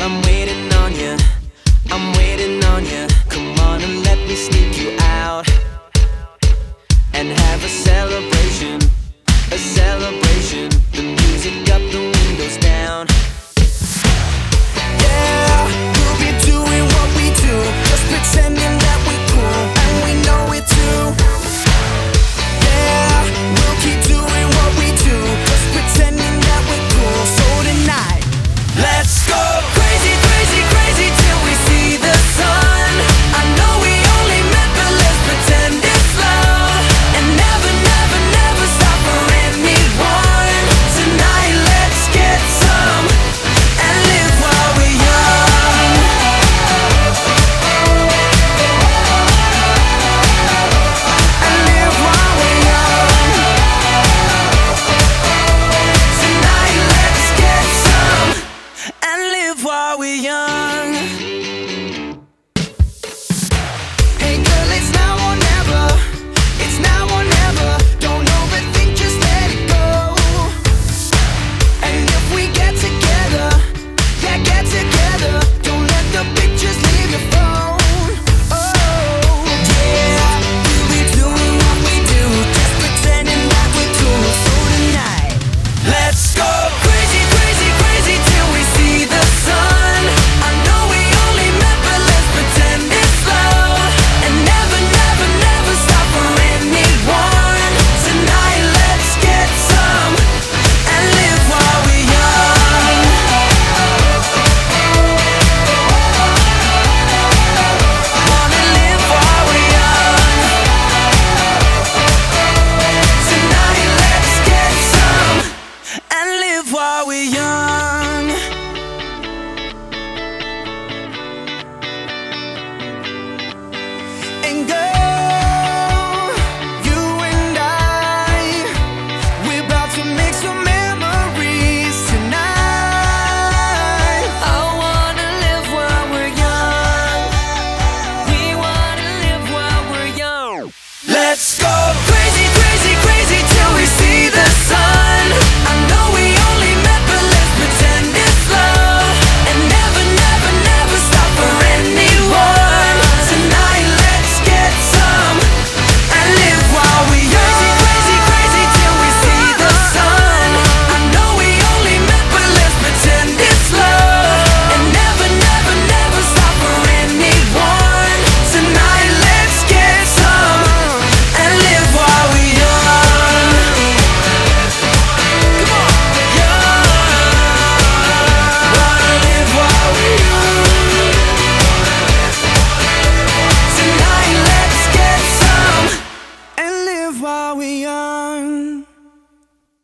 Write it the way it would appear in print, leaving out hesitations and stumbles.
I'm waiting on you, I'm waiting on you. Come on and let me sneak you out and have a celebration, a celebration. The music up, the windows down. Yeah, we'll be doing what we do, just pretending that we're cool, and we know it too. Yeah, we'll keep doing what we do, just pretending that we're cool. So tonight, let's go crazy, crazy, crazy till we see the sun. I know we only met, but let's pretend it's love, and never, never, never stop for anyone. Tonight, let's get some and live while we're young. And live while we're young. Tonight, let's get some and live while we're young. Hey girl, it's now or never. It's now or never. Don't overthink, just let it go. And if we get together, yeah, get together. Don't let the pictures leave your phone. Oh, yeah, we'll be doing what we do, just pretending that we're cool. So tonight, let's go crazy, crazy, crazy till we see the sun. I know we only met, but let's pretend it's love, and never, never, never stop for anyone. Tonight, let's get some and live while we're young. Wanna live while we're young. Tonight, let's get some and live while we're young. And girl, you and we're about to make some memories tonight. I wanna live while we're young. We wanna live while we're young. Let's go crazy, crazy, crazy till we see the sun. I know we only met, but let's pretend it's love, and never, never, never stop for anyone. Tonight, let's get some and live while we're young. Crazy, crazy, crazy till we see the sun. I know we only met, but let's pretend it's love, and never, never, never stop for anyone. Tonight, let's get some and live while we're young. Come on, young. Wanna live while we're young. Tonight, let's get some and live while we're young.